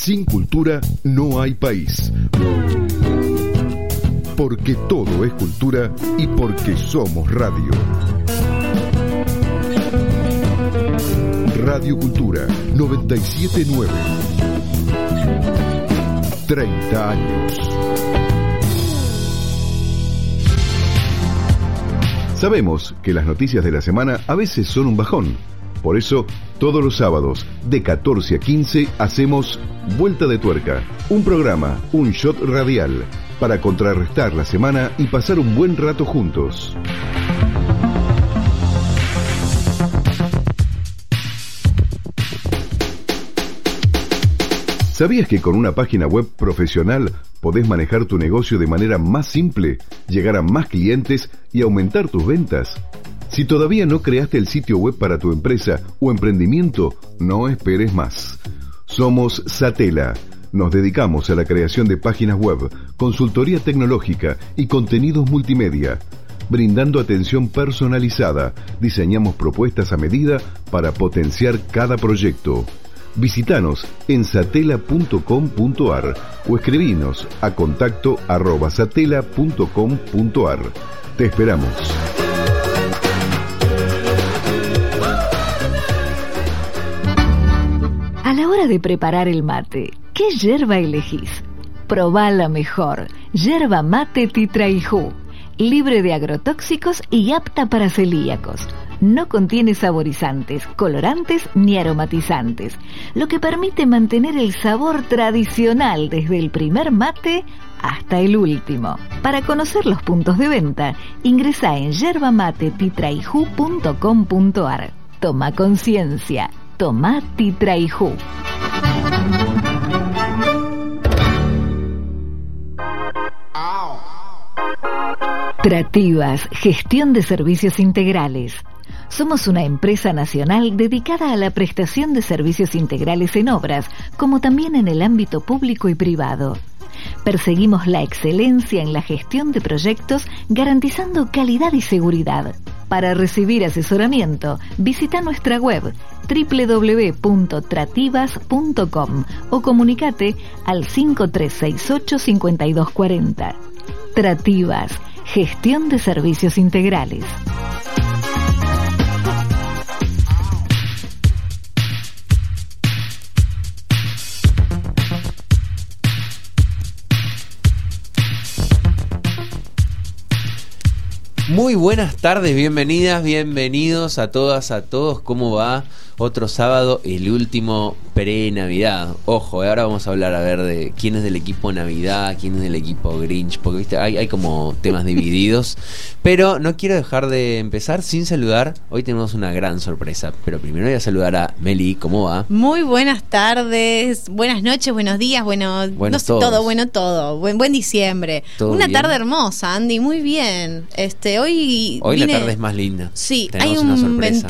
Sin cultura no hay país. Porque todo es cultura y porque somos radio. Radio Cultura 97.9. 30 años. Sabemos que las noticias de la semana a veces son un bajón. Por eso, todos los sábados, de 14 a 15, hacemos Vuelta de Tuerca. Un programa, un shot radial, para contrarrestar la semana y pasar un buen rato juntos. ¿Sabías que con una página web profesional podés manejar tu negocio de manera más simple, llegar a más clientes y aumentar tus ventas? Si todavía no creaste el sitio web para tu empresa o emprendimiento, no esperes más. Somos Satela. Nos dedicamos a la creación de páginas web, consultoría tecnológica y contenidos multimedia. Brindando atención personalizada, diseñamos propuestas a medida para potenciar cada proyecto. Visítanos en satela.com.ar o escribinos a contacto@satela.com.ar. Te esperamos. A la hora de preparar el mate, ¿qué yerba elegís? Probá la mejor, yerba mate Titraijú, libre de agrotóxicos y apta para celíacos. No contiene saborizantes, colorantes ni aromatizantes, lo que permite mantener el sabor tradicional desde el primer mate hasta el último. Para conocer los puntos de venta, ingresá en yerbamatetititraijú.com.ar. Toma conciencia, toma Titraijú. Trativas, gestión de servicios integrales. Somos una empresa nacional dedicada a la prestación de servicios integrales en obras, como también en el ámbito público y privado. Perseguimos la excelencia en la gestión de proyectos, garantizando calidad y seguridad. Para recibir asesoramiento, visita nuestra web www.trativas.com o comunicate al 5368-5240. Trativas, gestión de servicios integrales. Muy buenas tardes, bienvenidas, bienvenidos a todas, a todos. ¿Cómo va? Otro sábado, el último pre-Navidad. Ojo, ahora vamos a hablar de quién es del equipo Navidad, quién es del equipo Grinch, porque ¿viste? Hay como temas divididos. Pero no quiero dejar de empezar sin saludar. Hoy tenemos una gran sorpresa, pero primero voy a saludar a Meli. ¿Cómo va? Muy buenas tardes, buenas noches, buenos días, bueno no sé, todo. Buen diciembre. Una bien. Tarde hermosa, Andy, muy bien. Hoy la tarde es más linda. Sí, tenemos una sorpresa.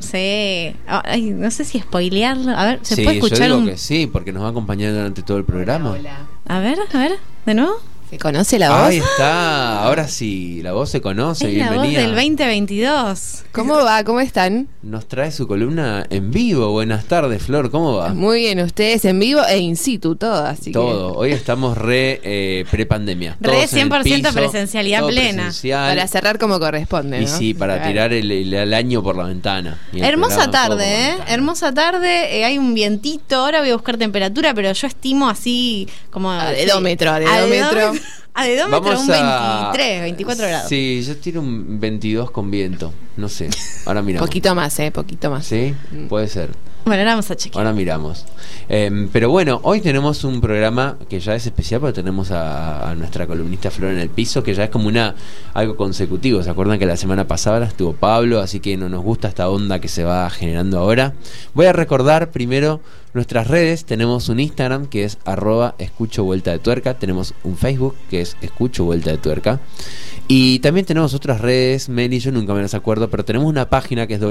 No sé si spoilearlo. A ver, ¿se sí, puede escuchar? Yo digo que sí, porque nos va a acompañar durante todo el programa. Hola. A ver, ¿de nuevo? ¿Se conoce la voz? Ahí está, ahora sí, la voz se conoce, es bienvenida. La voz del 2022. ¿Cómo va? ¿Cómo están? Nos trae su columna en vivo. Buenas tardes, Flor, ¿cómo va? Muy bien, ustedes en vivo e in situ, todo, así todo. Hoy estamos pre-pandemia. Re 100% presencialidad plena. Presencial. Para cerrar como corresponde, ¿no? Y sí, para tirar el año por la ventana. Hermosa tarde, Hermosa tarde, hay un vientito, ahora voy a buscar temperatura, pero yo estimo así como... A dedómetro. A dedómetro un 23, 24 grados. Sí, yo tiro un 22 con viento. No sé, ahora miramos. Poquito más. ¿Sí? Puede ser. Bueno, ahora vamos a chequear. Ahora miramos. Pero bueno, hoy tenemos un programa que ya es especial porque tenemos a nuestra columnista Flor en el piso, que ya es como algo consecutivo. ¿Se acuerdan que la semana pasada estuvo Pablo? Así que no nos gusta esta onda que se va generando ahora. Voy a recordar primero nuestras redes. Tenemos un Instagram que es @escuchovueltadetuerca. Tenemos un Facebook que es Escucho Vuelta de Tuerca. Y también tenemos otras redes, Meli, yo nunca me las acuerdo, pero tenemos una página que es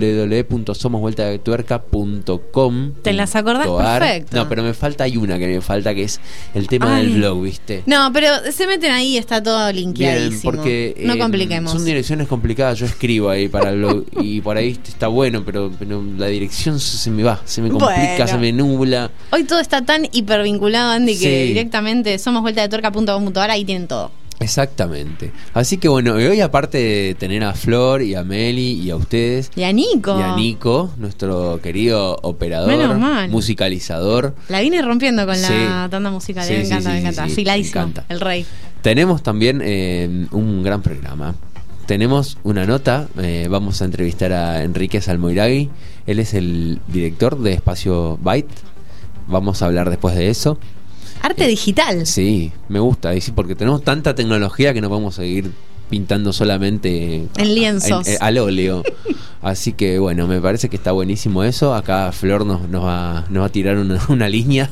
www.somosvueltadetuerca.com. ¿Te las acordás? Perfecto. No, pero me falta que es el tema del blog, ¿viste? No, pero se meten ahí, está todo linkeadísimo. Bien, porque no compliquemos. Son direcciones complicadas, yo escribo ahí para el blog y por ahí está bueno, pero la dirección se me complica, bueno, se se me nubla. Hoy todo está tan hipervinculado, Andy, que Sí. directamente somos vueltadetuerca.com.ar, ahí tienen todo. Exactamente. Así que bueno, y hoy aparte de tener a Flor y a Meli y a ustedes Y a Nico. y a Nico, nuestro querido operador, Menos mal. musicalizador, La vine rompiendo con Sí. la tanda musical. Sí, me sí, encanta, sí, me sí, encanta. sí, Afiladísimo, me encanta. el rey. tenemos también un gran programa. Tenemos una nota, vamos a entrevistar a Enrique Salmoiragui, él es el director de Espacio Byte, vamos a hablar después de eso. Arte digital. Sí, me gusta, y sí, porque tenemos tanta tecnología que no podemos seguir pintando solamente En lienzos. al óleo. Así que bueno, me parece que está buenísimo eso. Acá Flor nos va a tirar una línea.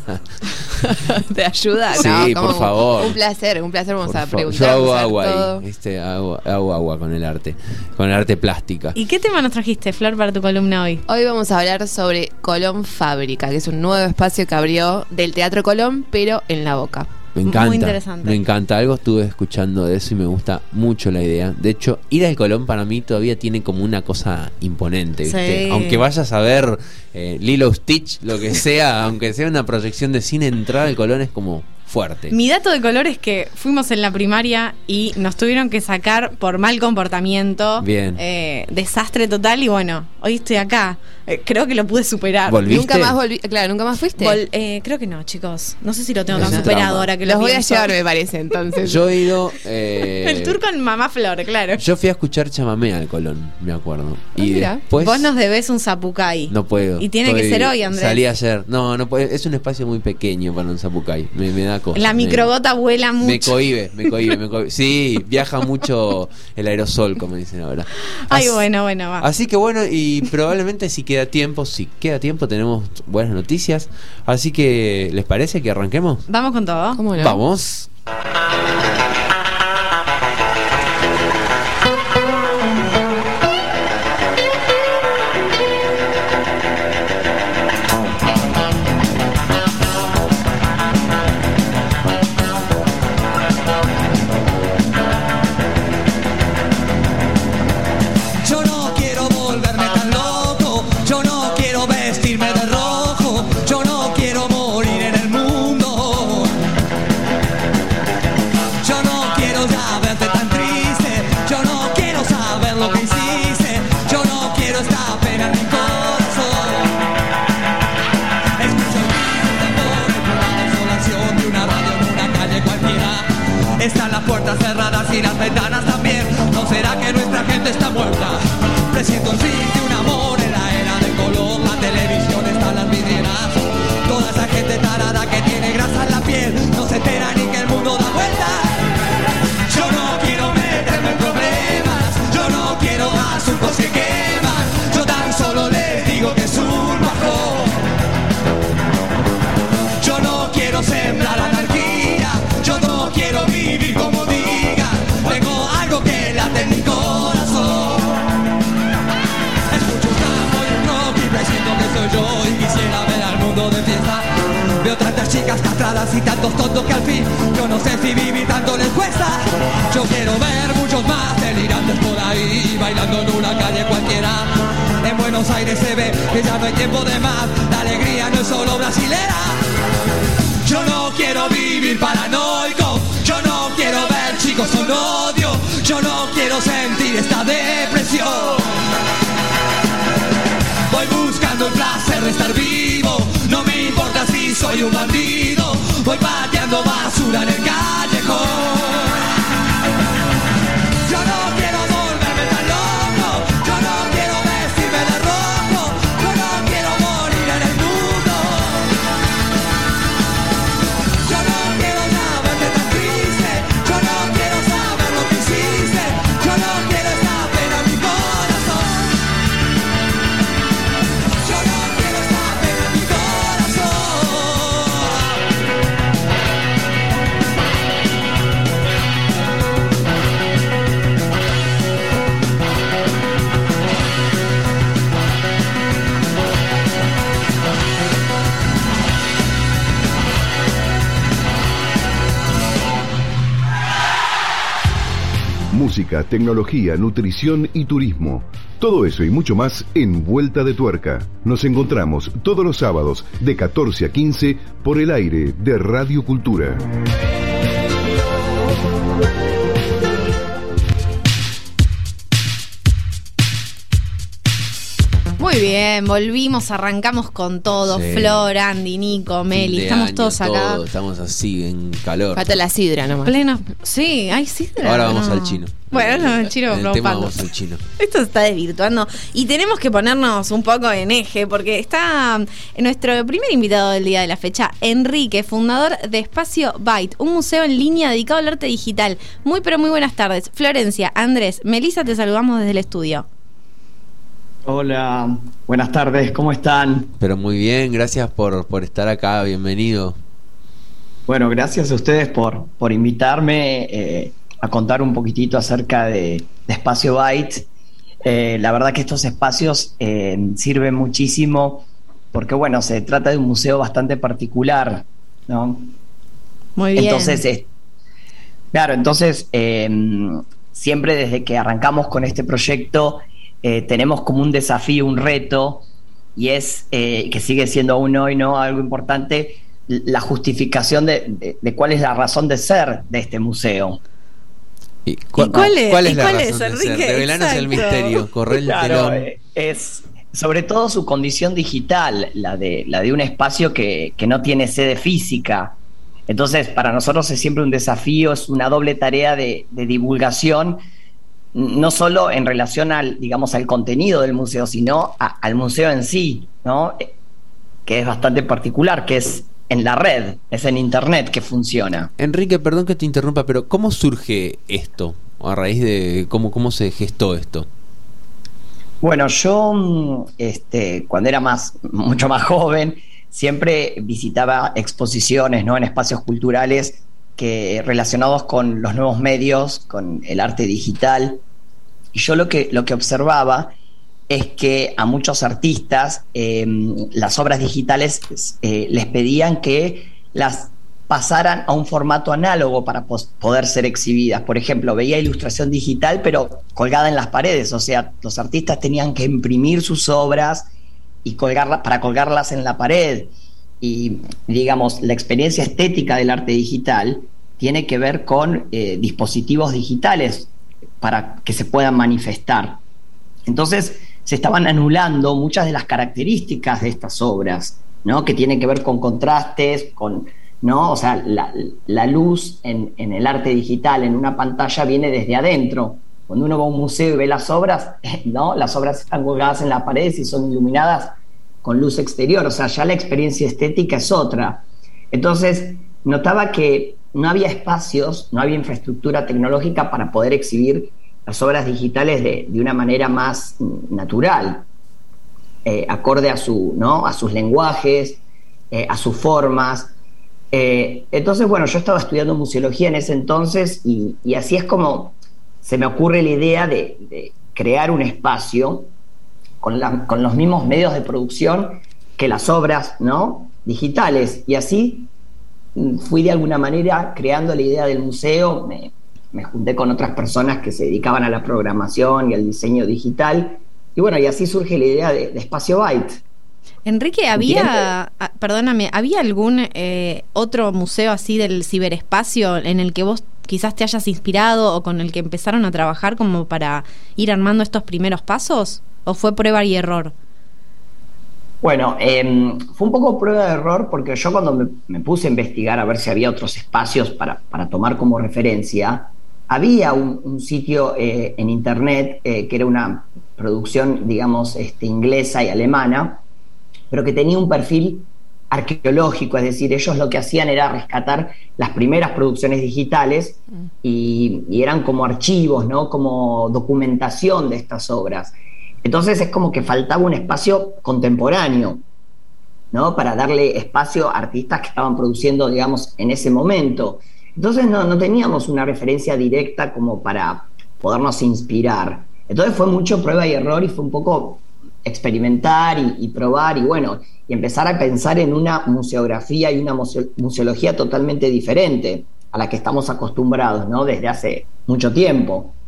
¿Te ayuda? Sí, No, por favor. Un placer. Vamos Por a favor. preguntar. Yo hago vamos a ver agua todo. ahí, hago agua con el arte plástica. ¿Y qué tema nos trajiste, Flor, para tu columna hoy? Hoy vamos a hablar sobre Colón Fábrica, que es un nuevo espacio que abrió del Teatro Colón, pero en La Boca. Me encanta, Muy interesante. me encanta. Algo estuve escuchando de eso y me gusta mucho la idea. De hecho, ir al Colón para mí todavía tiene como una cosa imponente, ¿viste? Sí. Aunque vayas a ver Lilo Stitch, lo que sea, aunque sea una proyección de cine, entrar al Colón es como fuerte. Mi dato de color es que fuimos en la primaria y nos tuvieron que sacar por mal comportamiento. Bien. Desastre total y bueno, hoy estoy acá. Creo que lo pude superar. ¿Volviste? Nunca más volví. Claro, nunca más fuiste. Creo que no, chicos. No sé si lo tengo Es tan un superado trauma. ahora que Los lo voy a pienso. llevar, me parece, entonces. Yo he ido... El tour con Mamá Flor, claro. Yo fui a escuchar chamamé al Colón, me acuerdo. Y mira. después... Vos nos debés un zapucay. No puedo. Y tiene que ser hoy, Andrés. Salí ayer. No puedo. Es un espacio muy pequeño para un zapucay. Me da cosa. La microgota vuela mucho. Me cohíbe. Sí, viaja mucho el aerosol, como dicen ahora. Ay, bueno, va. Así que bueno, y probablemente si queda tiempo, tenemos buenas noticias. Así que, ¿les parece que arranquemos? Vamos con todo. ¿Cómo no? Vamos. Yo no quiero volverme tan loco, yo no quiero vestirme de rojo, yo no quiero morir en el mundo. Yo no quiero ya verte tan triste, yo no quiero saber lo que hiciste, yo no quiero esta pena en mi corazón. Escucho el ruido de tambores por la desolación de una radio en una calle cualquiera. Están las puertas cerradas y las ventanas también. ¿No será que nuestra gente está muerta? Presiento el fin de un amor en la era del color. La televisión está en las vidrieras. Toda esa gente tarada que tiene grasa en la piel no se entera ni que el mundo da vuelta. Yo no quiero meterme en problemas, yo no quiero asuntos que queman. Yo tan solo les digo que es un bajón. Yo no quiero sembrar anarquía, yo no quiero vivir como diga. Tengo algo que late en mi corazón. Escucho un tango y un rock y presiento que soy yo y quisiera ver al mundo de fiesta. Veo tantas chicas castradas y tantos tontos que al fin yo no sé si vivir tanto les cuesta. Yo quiero ver muchos más delirantes por ahí bailando en una calle cualquiera. En Buenos Aires se ve que ya no hay tiempo de más. La alegría no es solo brasilera. Yo no quiero vivir paranoico, yo no quiero ver chicos con odio, yo no quiero sentir esta depresión. Voy buscando el placer de estar vivo, no me importa si soy un bandido, voy pateando basura en el callejón. Yo no quiero volverme tan loco, yo no quiero vestirme de rojo, yo no quiero morir en el mundo. Yo no quiero ya verte tan triste, yo no quiero saber lo que hiciste, yo no quiero esta pena en mi corazón. Yo no quiero esta pena en mi corazón. Música, tecnología, nutrición y turismo. Todo eso y mucho más en Vuelta de Tuerca. Nos encontramos todos los sábados de 14 a 15 por el aire de Radio Cultura. Muy bien, volvimos, arrancamos con todo. Sí. Flor, Andy, Nico, Meli, estamos año, todos acá. Estamos así en calor. Falta la sidra nomás. Pleno. Sí, hay sidra. Ahora vamos No. al chino. Bueno, no, el chino En el tema preocupando. vamos al chino. Esto se está desvirtuando y tenemos que ponernos un poco en eje porque está nuestro primer invitado del día de la fecha, Enrique, fundador de Espacio Byte, un museo en línea dedicado al arte digital. Muy pero muy buenas tardes. Florencia, Andrés, Melissa, te saludamos desde el estudio. Hola, buenas tardes, ¿cómo están? Pero muy bien, gracias por estar acá, bienvenido. Bueno, gracias a ustedes por invitarme a contar un poquitito acerca de Espacio Byte. La verdad que estos espacios sirven muchísimo porque, bueno, se trata de un museo bastante particular, ¿no? Muy bien. Entonces, entonces siempre desde que arrancamos con este proyecto tenemos como un desafío, un reto, y es que sigue siendo aún hoy, ¿no?, algo importante, la justificación de cuál es la razón de ser de este museo. ¿Y cuál es la razón de Enrique? ser? Revelanos el Exacto. misterio, corre el Claro, telón. es sobre todo su condición digital, la de un espacio que no tiene sede física. Entonces, para nosotros es siempre un desafío, es una doble tarea de divulgación, no solo en relación al contenido del museo, sino al museo en sí, ¿no? Que es bastante particular, que es en la red, es en internet que funciona. Enrique, perdón que te interrumpa, pero ¿cómo surge esto? A raíz de cómo se gestó esto. Bueno, yo cuando era mucho más joven, siempre visitaba exposiciones, ¿no?, en espacios culturales relacionados con los nuevos medios, con el arte digital. Y yo lo que observaba es que a muchos artistas las obras digitales les pedían que las pasaran a un formato análogo para poder ser exhibidas. Por ejemplo, veía ilustración digital pero colgada en las paredes, o sea, los artistas tenían que imprimir sus obras y para colgarlas en la pared. Y digamos, la experiencia estética del arte digital tiene que ver con dispositivos digitales para que se puedan manifestar. Entonces se estaban anulando muchas de las características de estas obras, ¿no?, que tienen que ver con contrastes, ¿no? O sea, la luz en el arte digital, en una pantalla, viene desde adentro. Cuando uno va a un museo y ve las obras, ¿no?, las obras están colgadas en la pared y son iluminadas con luz exterior, o sea, ya la experiencia estética es otra. Entonces, notaba que no había espacios, no había infraestructura tecnológica para poder exhibir las obras digitales de una manera más natural, acorde a sus lenguajes, a sus formas. Entonces, bueno, yo estaba estudiando museología en ese entonces y así es como se me ocurre la idea de crear un espacio con los mismos medios de producción que las obras, ¿no?, digitales. Y así fui de alguna manera creando la idea del museo. Me junté con otras personas que se dedicaban a la programación y al diseño digital. Y bueno, y así surge la idea de Espacio Byte. Enrique, ¿había algún otro museo así del ciberespacio en el que vos quizás te hayas inspirado o con el que empezaron a trabajar como para ir armando estos primeros pasos? ¿O fue prueba y error? Bueno, fue un poco prueba de error porque yo cuando me puse a investigar a ver si había otros espacios para tomar como referencia, había un sitio en internet que era una producción, digamos, inglesa y alemana, pero que tenía un perfil arqueológico, es decir, ellos lo que hacían era rescatar las primeras producciones digitales y eran como archivos, ¿no?, como documentación de estas obras. Entonces es como que faltaba un espacio contemporáneo, ¿no?, para darle espacio a artistas que estaban produciendo, digamos, en ese momento. Entonces no teníamos una referencia directa como para podernos inspirar. Entonces fue mucho prueba y error y fue un poco experimentar y probar y bueno, y empezar a pensar en una museografía y una museología totalmente diferente a la que estamos acostumbrados, ¿no?, desde hace mucho tiempo.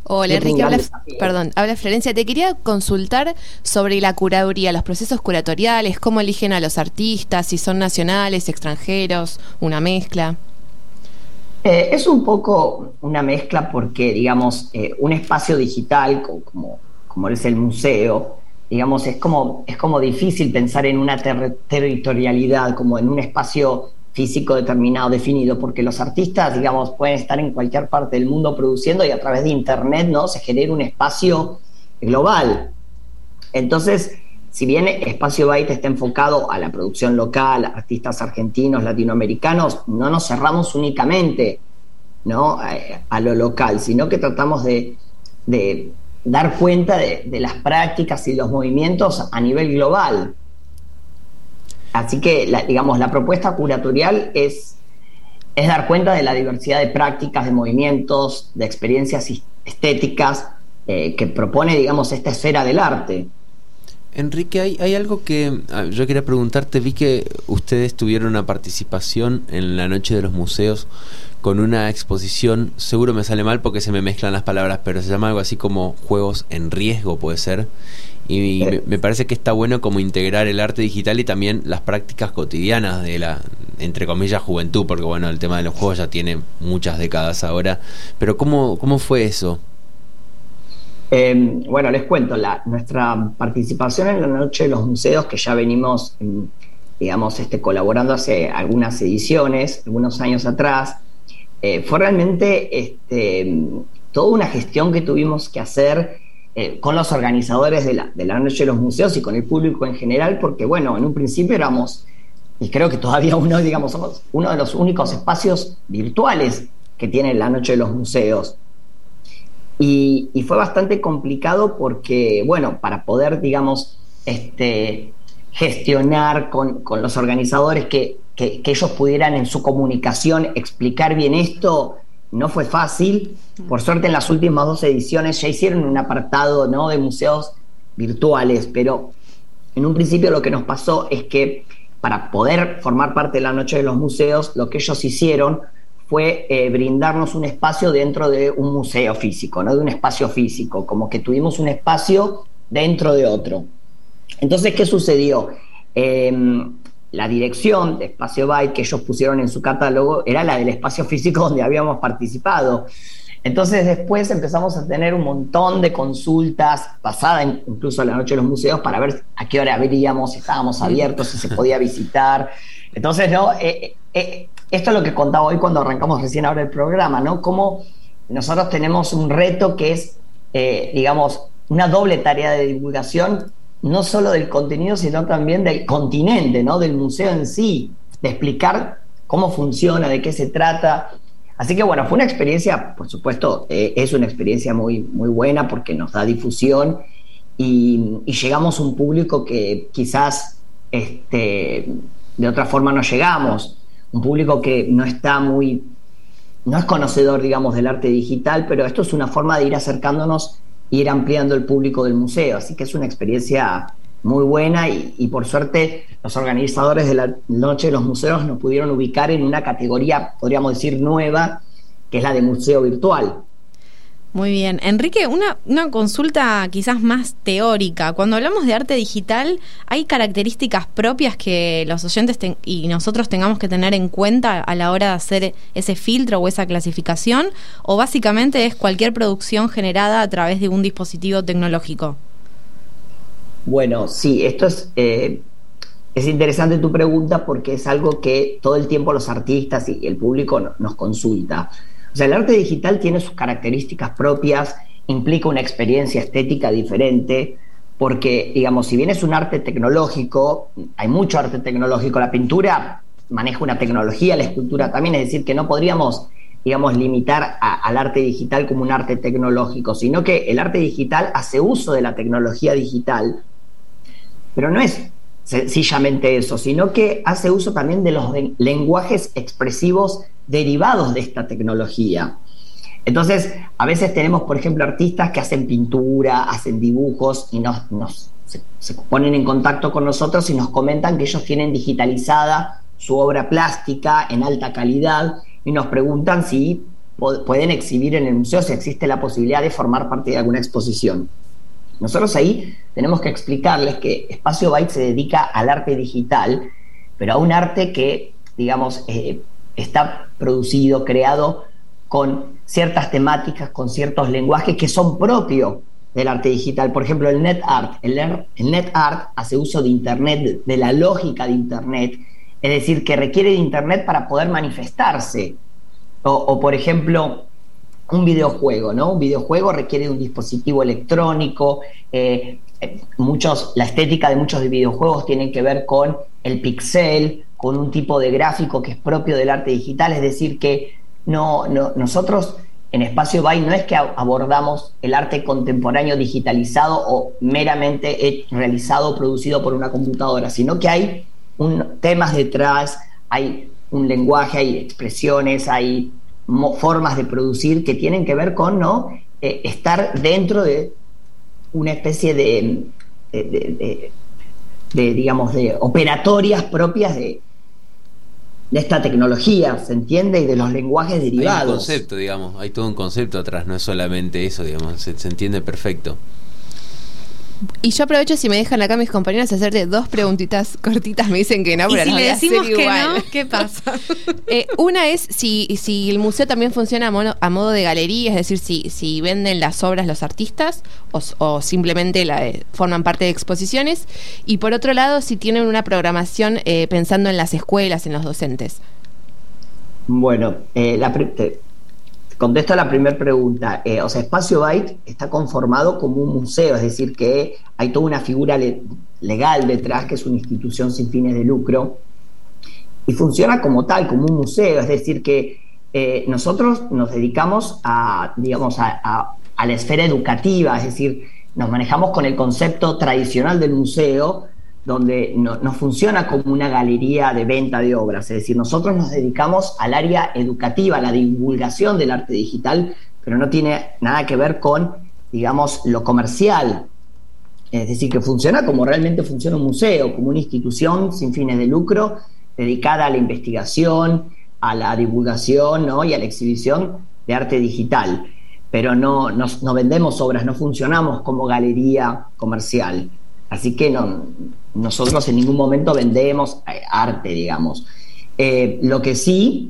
Hola Enrique, habla Florencia. Te quería consultar sobre la curaduría, los procesos curatoriales, cómo eligen a los artistas, si son nacionales, extranjeros, una mezcla. Es un poco una mezcla porque, digamos, un espacio digital como es el museo, digamos, es como difícil pensar en una territorialidad, como en un espacio físico determinado, definido, porque los artistas, digamos, pueden estar en cualquier parte del mundo produciendo y a través de Internet, ¿no?, se genera un espacio global. Entonces, si bien Espacio Byte está enfocado a la producción local, artistas argentinos, latinoamericanos, no nos cerramos únicamente, ¿no?, a lo local, sino que tratamos de dar cuenta de las prácticas y los movimientos a nivel global. Así que, la propuesta curatorial es dar cuenta de la diversidad de prácticas, de movimientos, de experiencias estéticas que propone, digamos, esta esfera del arte. Enrique, hay algo que yo quería preguntarte. Vi que ustedes tuvieron una participación en la Noche de los Museos con una exposición, seguro me sale mal porque se me mezclan las palabras, pero se llama algo así como Juegos en Riesgo, puede ser. Y me parece que está bueno como integrar el arte digital y también las prácticas cotidianas de la, entre comillas, juventud, porque bueno, el tema de los juegos ya tiene muchas décadas ahora. Pero ¿cómo fue eso? Bueno, les cuento, nuestra participación en la Noche de los Museos, que ya venimos, digamos, colaborando hace algunas ediciones, algunos años atrás, fue realmente toda una gestión que tuvimos que hacer con los organizadores de la Noche de los Museos y con el público en general, porque bueno, en un principio éramos, y creo que todavía somos uno de los únicos espacios virtuales que tiene la Noche de los Museos. Y fue bastante complicado porque, bueno, para poder, digamos, gestionar con los organizadores que ellos pudieran en su comunicación explicar bien esto, no fue fácil. Por suerte en las últimas 2 ediciones ya hicieron un apartado, ¿no?, de museos virtuales, pero en un principio lo que nos pasó es que para poder formar parte de la Noche de los Museos, lo que ellos hicieron fue brindarnos un espacio dentro de un museo físico, ¿no?, de un espacio físico, como que tuvimos un espacio dentro de otro. Entonces, ¿qué sucedió? La dirección de Espacio Byte que ellos pusieron en su catálogo era la del espacio físico donde habíamos participado. Entonces después empezamos a tener un montón de consultas, pasada incluso la Noche de los Museos, para ver a qué hora abríamos, si estábamos abiertos, si se podía visitar. Entonces, ¿no? Esto es lo que contaba hoy cuando arrancamos recién ahora el programa, ¿no? Cómo nosotros tenemos un reto que es, digamos, una doble tarea de divulgación, no solo del contenido, sino también del continente, ¿no?, del museo en sí, de explicar cómo funciona, de qué se trata. Así que bueno, fue una experiencia, por supuesto, es una experiencia muy, muy buena porque nos da difusión y llegamos a un público que quizás de otra forma no llegamos, un público que no es conocedor, digamos, del arte digital, pero esto es una forma de ir acercándonos, ir ampliando el público del museo, así que es una experiencia muy buena y por suerte los organizadores de la Noche de los Museos nos pudieron ubicar en una categoría, podríamos decir, nueva, que es la de museo virtual. Muy bien. Enrique, una consulta quizás más teórica. Cuando hablamos de arte digital, ¿hay características propias que los oyentes y nosotros tengamos que tener en cuenta a la hora de hacer ese filtro o esa clasificación? ¿O básicamente es cualquier producción generada a través de un dispositivo tecnológico? Bueno, sí, esto es interesante tu pregunta porque es algo que todo el tiempo los artistas y el público nos consulta. O sea, el arte digital tiene sus características propias, implica una experiencia estética diferente, porque, digamos, si bien es un arte tecnológico, hay mucho arte tecnológico, la pintura maneja una tecnología, la escultura también, es decir, que no podríamos, digamos, limitar al arte digital como un arte tecnológico, sino que el arte digital hace uso de la tecnología digital, pero no es sencillamente eso, sino que hace uso también de los lenguajes expresivos derivados de esta tecnología. Entonces, a veces tenemos, por ejemplo, artistas que hacen pintura, hacen dibujos y se ponen en contacto con nosotros y nos comentan que ellos tienen digitalizada su obra plástica en alta calidad y nos preguntan si pueden exhibir en el museo si existe la posibilidad de formar parte de alguna exposición. Nosotros ahí tenemos que explicarles que Espacio Byte se dedica al arte digital, pero a un arte que, digamos, está producido, creado con ciertas temáticas, con ciertos lenguajes que son propios del arte digital. Por ejemplo, el net art. El net art hace uso de Internet, de la lógica de Internet, es decir, que requiere de Internet para poder manifestarse. O por ejemplo, un videojuego, ¿no? Un videojuego requiere de un dispositivo electrónico. La estética de muchos videojuegos tiene que ver con el pixel, con un tipo de gráfico que es propio del arte digital. Es decir, que nosotros en Espacio Byte no es que abordamos el arte contemporáneo digitalizado o meramente realizado o producido por una computadora, sino que hay temas detrás, hay un lenguaje, hay expresiones, hay formas de producir que tienen que ver con estar dentro de una especie de operatorias propias de esta tecnología, ¿se entiende? Y de los lenguajes derivados. Hay un concepto, digamos, hay todo un concepto atrás, no es solamente eso, digamos, se entiende perfecto. Y yo aprovecho, si me dejan acá mis compañeros, hacerte 2 preguntitas cortitas. Me dicen que no, pero si no le voy a decimos hacer que igual. no, ¿qué pasa? Una es si el museo también funciona a modo de galería, es decir, si venden las obras los artistas o simplemente forman parte de exposiciones. Y por otro lado, si tienen una programación pensando en las escuelas, en los docentes. Bueno, contesto a la primera pregunta. Espacio Byte está conformado como un museo, es decir, que hay toda una figura legal detrás, que es una institución sin fines de lucro, y funciona como tal, como un museo. Es decir, que nosotros nos dedicamos a la esfera educativa, es decir, nos manejamos con el concepto tradicional del museo, donde no funciona como una galería de venta de obras. Es decir, nosotros nos dedicamos al área educativa, a la divulgación del arte digital, pero no tiene nada que ver con, digamos, lo comercial. Es decir, que funciona como realmente funciona un museo, como una institución sin fines de lucro, dedicada a la investigación, a la divulgación, ¿no? Y a la exhibición de arte digital. Pero no vendemos obras, no funcionamos como galería comercial. Así que nosotros en ningún momento vendemos arte, digamos. Lo que sí,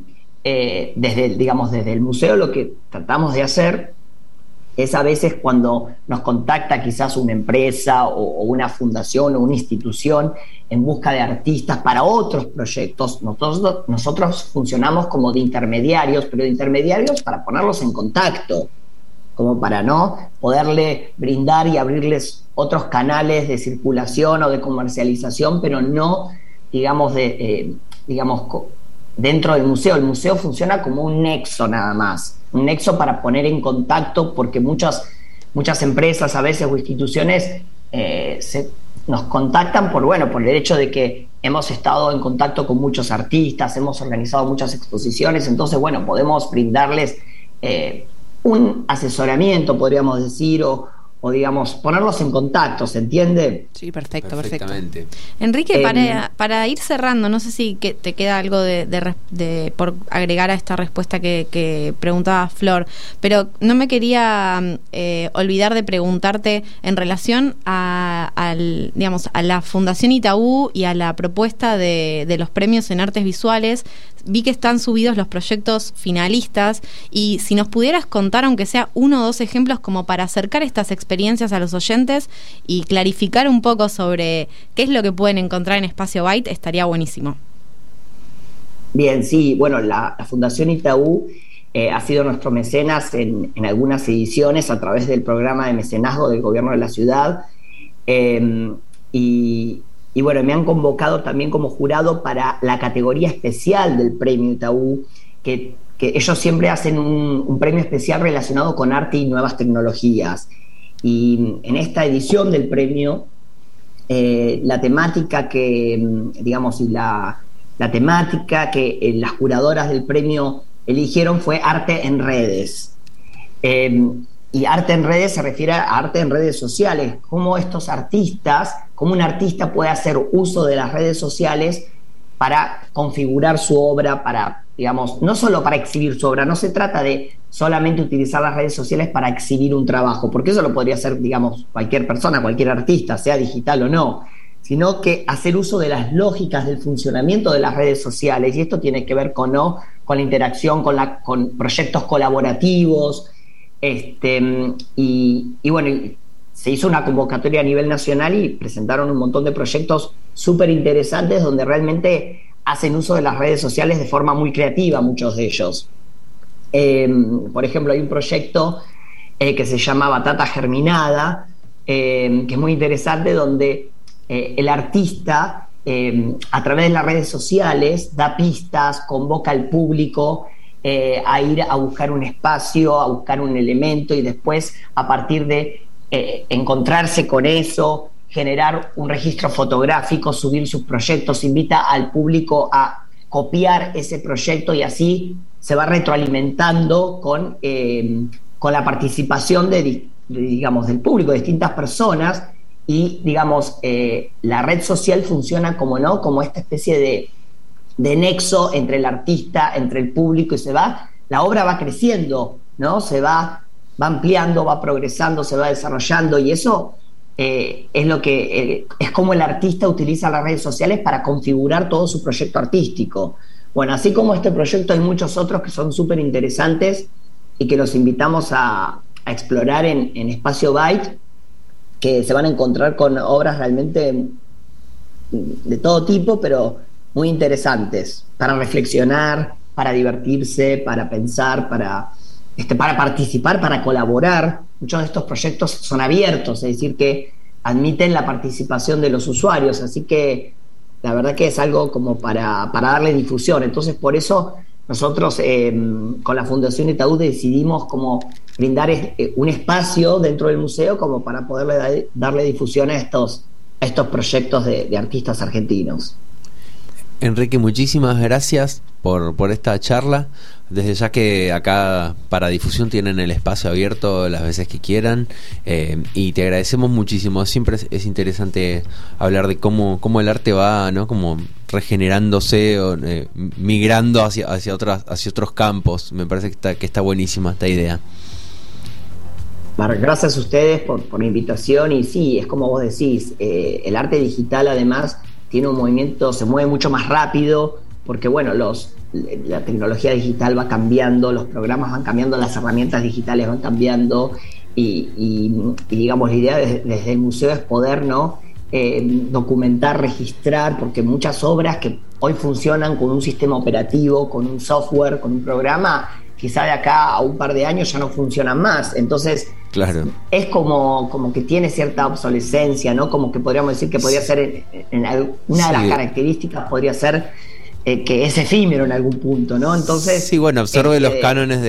desde el museo, lo que tratamos de hacer es, a veces, cuando nos contacta quizás una empresa o una fundación o una institución en busca de artistas para otros proyectos, nosotros funcionamos como de intermediarios, pero de intermediarios para ponerlos en contacto, como para poderle brindar y abrirles otros canales de circulación o de comercialización, pero no, dentro del museo. El museo funciona como un nexo nada más, un nexo para poner en contacto, porque muchas empresas, a veces, o instituciones nos contactan por el hecho de que hemos estado en contacto con muchos artistas, hemos organizado muchas exposiciones, entonces, podemos brindarles un asesoramiento, podríamos decir, o digamos, ponerlos en contacto, ¿se entiende? Sí, perfecto. Enrique, para ir cerrando, no sé si te queda algo por agregar a esta respuesta que preguntaba Flor, pero no me quería olvidar de preguntarte en relación a la Fundación Itaú y a la propuesta de los premios en artes visuales. Vi que están subidos los proyectos finalistas, y si nos pudieras contar, aunque sea 1 o 2 ejemplos, como para acercar estas experiencias a los oyentes y clarificar un poco sobre qué es lo que pueden encontrar en Espacio Byte, estaría buenísimo. Bien, sí, la Fundación Itaú ha sido nuestro mecenas en algunas ediciones a través del programa de mecenazgo del gobierno de la ciudad, y me han convocado también como jurado para la categoría especial del premio Itaú, que ellos siempre hacen un premio especial relacionado con arte y nuevas tecnologías. Y en esta edición del premio, la temática que las juradoras del premio eligieron fue arte en redes. Y arte en redes se refiere a arte en redes sociales, cómo un artista puede hacer uso de las redes sociales para configurar su obra, para digamos, no solo para exhibir su obra, no se trata de solamente utilizar las redes sociales para exhibir un trabajo, porque eso lo podría hacer, digamos, cualquier persona, cualquier artista, sea digital o no, sino que hacer uso de las lógicas del funcionamiento de las redes sociales, y esto tiene que ver con la interacción, con proyectos colaborativos, y bueno, se hizo una convocatoria a nivel nacional y presentaron un montón de proyectos súper interesantes donde realmente hacen uso de las redes sociales de forma muy creativa, muchos de ellos. Por ejemplo, hay un proyecto que se llama Batata Germinada, que es muy interesante, donde el artista, a través de las redes sociales, da pistas, convoca al público a ir a buscar un espacio, a buscar un elemento, y después, a partir de encontrarse con eso, generar un registro fotográfico, subir sus proyectos, invita al público a copiar ese proyecto, y así se va retroalimentando con la participación digamos, del público, de distintas personas, y digamos, la red social funciona como esta especie de nexo entre el artista, entre el público, y la obra va creciendo, ¿no? Va ampliando, va progresando, se va desarrollando, y eso es lo que es como el artista utiliza las redes sociales para configurar todo su proyecto artístico. Bueno, así como este proyecto, hay muchos otros que son súper interesantes y que los invitamos a explorar en Espacio Byte, que se van a encontrar con obras realmente de todo tipo, pero muy interesantes, para reflexionar, para divertirse, para pensar, para participar, para colaborar. Muchos de estos proyectos son abiertos, es decir, que admiten la participación de los usuarios, así que la verdad que es algo como para darle difusión. Entonces, por eso nosotros con la Fundación Itaú decidimos como brindar un espacio dentro del museo como para poderle darle difusión a estos proyectos de artistas argentinos. Enrique, muchísimas gracias por esta charla. Desde ya que acá para difusión tienen el espacio abierto las veces que quieran, y te agradecemos muchísimo. Siempre es interesante hablar de cómo el arte va, ¿no? Como regenerándose o migrando hacia otros campos. Me parece que está buenísima esta idea. Gracias a ustedes por la invitación, y sí, es como vos decís, el arte digital además tiene un movimiento, se mueve mucho más rápido, porque bueno, la tecnología digital va cambiando, los programas van cambiando, las herramientas digitales van cambiando, y digamos, la idea desde el museo es poder, ¿no?, documentar, registrar, porque muchas obras que hoy funcionan con un sistema operativo, con un software, con un programa, quizá de acá a un par de años ya no funcionan más. Entonces, claro, es como que tiene cierta obsolescencia, ¿no? Como que podríamos decir que podría ser, una de las características podría ser que es efímero en algún punto, ¿no? Entonces, sí, bueno, absorbe los cánones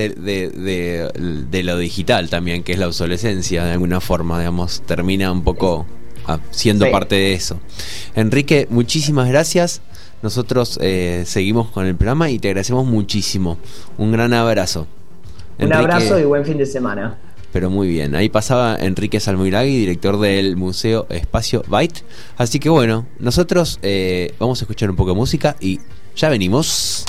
de lo digital también, que es la obsolescencia de alguna forma, digamos, termina un poco siendo parte de eso. Enrique, muchísimas gracias. Nosotros seguimos con el programa y te agradecemos muchísimo. Un gran abrazo. Un abrazo y buen fin de semana. Pero muy bien, ahí pasaba Enrique Salmoiragui, director del Museo Espacio Byte. Así que bueno, nosotros vamos a escuchar un poco de música y ya venimos.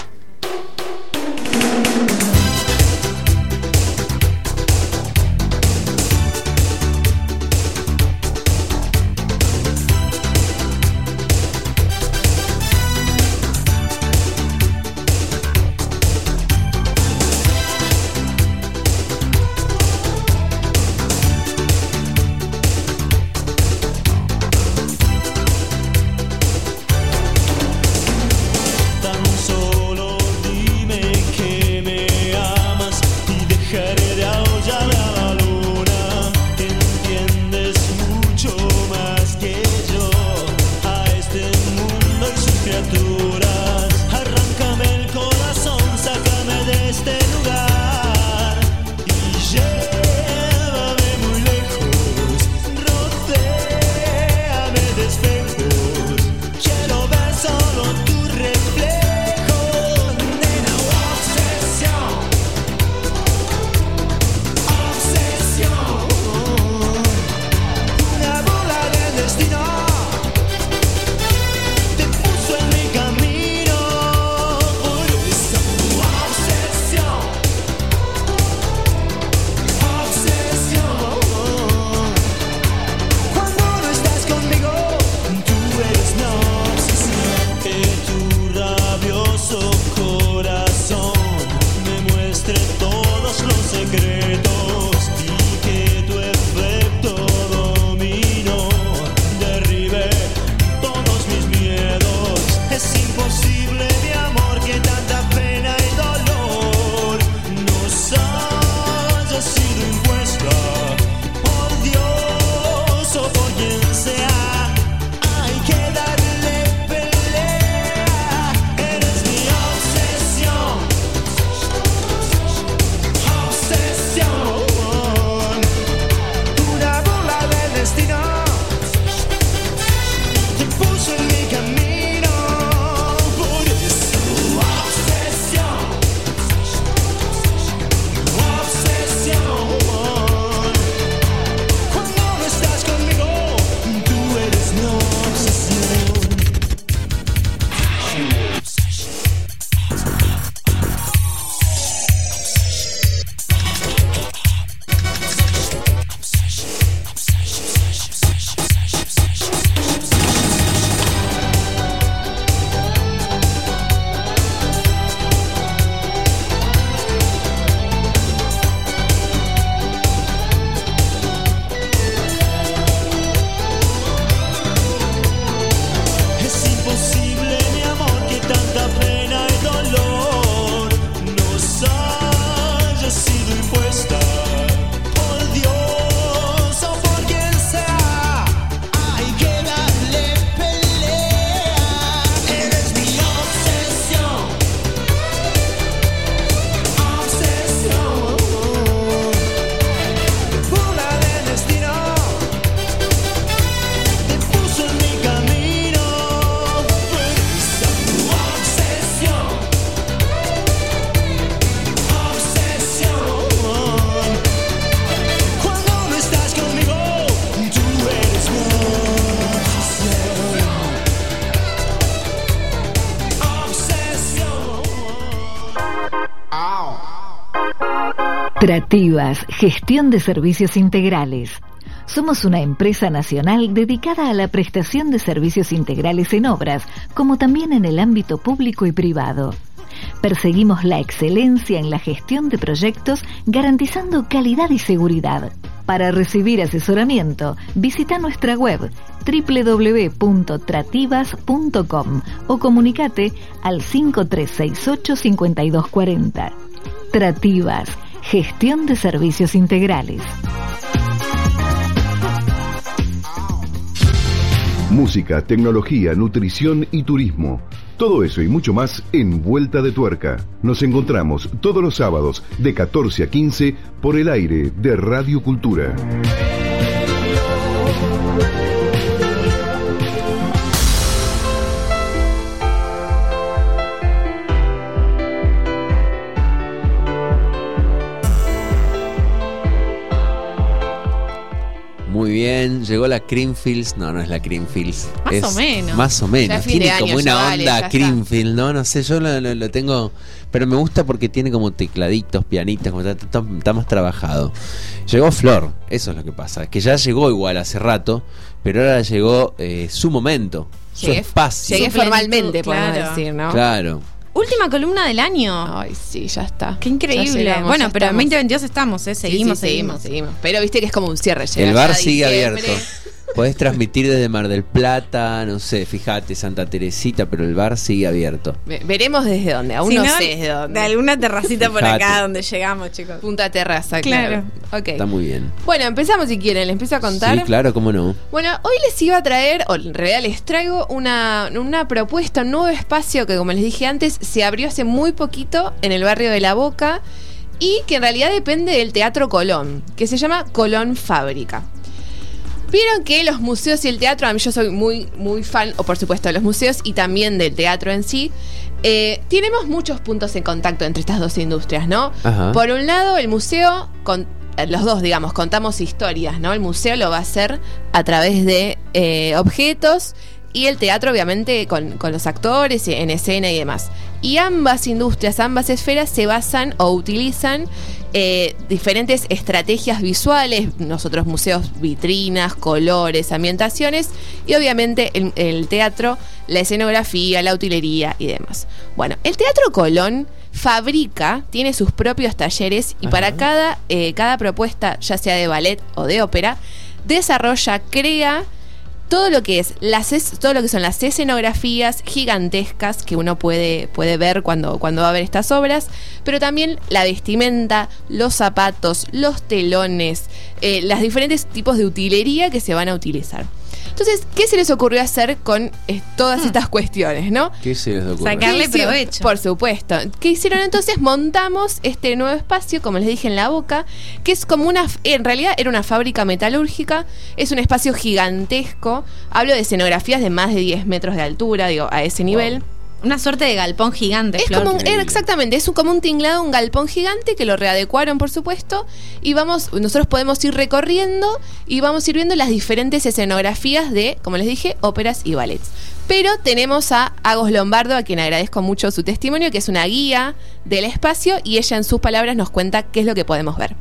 Tan solo Trativas, gestión de servicios integrales. Somos una empresa nacional dedicada a la prestación de servicios integrales en obras, como también en el ámbito público y privado. Perseguimos la excelencia en la gestión de proyectos, garantizando calidad y seguridad. Para recibir asesoramiento, visita nuestra web www.trativas.com o comunicate al 5368-5240. Trativas, gestión de servicios integrales. Música, tecnología, nutrición y turismo. Todo eso y mucho más en Vuelta de Tuerca. Nos encontramos todos los sábados de 14 a 15 por el aire de Radio Cultura. Muy bien, llegó la Creamfields. No, no es la Creamfields. Más o menos. Más o menos. Tiene Como una onda Creamfield, ¿no? No sé, yo lo tengo. Pero me gusta porque tiene como tecladitos, pianitos, como está más trabajado. Llegó Flor, eso es lo que pasa. Que ya llegó igual hace rato, pero ahora llegó su momento, su espacio. Llegué formalmente, claro. podemos decir, ¿no? Claro. Última columna del año. Ay, sí, ya está. Qué increíble. Llegamos, bueno, ya pero en estamos. 2022 estamos, seguimos. Pero viste que es como un cierre. El bar sigue diciembre. abierto. Podés transmitir desde Mar del Plata, no sé, fíjate, Santa Teresita, pero el bar sigue abierto. Veremos desde dónde, aún Si no no, sé desde dónde. De alguna terracita por Fíjate. acá donde llegamos, chicos. Punta Terraza, claro. Ok. Está muy bien. Bueno, empezamos si quieren, les empiezo a contar. Sí, claro, cómo no. Bueno, hoy les iba a traer, o en realidad les traigo una propuesta, un nuevo espacio que, como les dije antes, se abrió hace muy poquito en el barrio de La Boca y que en realidad depende del Teatro Colón, que se llama Colón Fábrica. Vieron que los museos y el teatro, a mí yo soy muy, muy fan, o por supuesto de los museos y también del teatro en sí, tenemos muchos puntos en contacto entre estas dos industrias, ¿no? Ajá. Por un lado, el museo, los dos, digamos, contamos historias, ¿no? El museo lo va a hacer a través de objetos y el teatro, obviamente, con los actores en escena y demás. Y ambas industrias, ambas esferas se basan o utilizan diferentes estrategias visuales, nosotros museos, vitrinas, colores, ambientaciones y obviamente el teatro, la escenografía, la utilería y demás. Bueno, el Teatro Colón fabrica, tiene sus propios talleres y para cada propuesta, ya sea de ballet o de ópera, desarrolla, crea todo lo que son las escenografías gigantescas que uno puede ver cuando va a ver estas obras, pero también la vestimenta, los zapatos, los telones, los diferentes tipos de utilería que se van a utilizar. Entonces, ¿qué se les ocurrió hacer con todas estas cuestiones, no? ¿Qué se les ocurre? Sacarle ¿Qué hicieron? provecho. Por supuesto. ¿Qué hicieron entonces? Montamos este nuevo espacio, como les dije, en La Boca, que es como en realidad era una fábrica metalúrgica, es un espacio gigantesco, hablo de escenografías de más de 10 metros de altura, digo, a ese nivel. Una suerte de galpón gigante, Es Flor. como exactamente, es como un tinglado, un galpón gigante que lo readecuaron, por supuesto, y nosotros podemos ir recorriendo y vamos a ir viendo las diferentes escenografías de, como les dije, óperas y ballets. Pero tenemos a Agos Lombardo, a quien agradezco mucho su testimonio, que es una guía del espacio y ella en sus palabras nos cuenta qué es lo que podemos ver.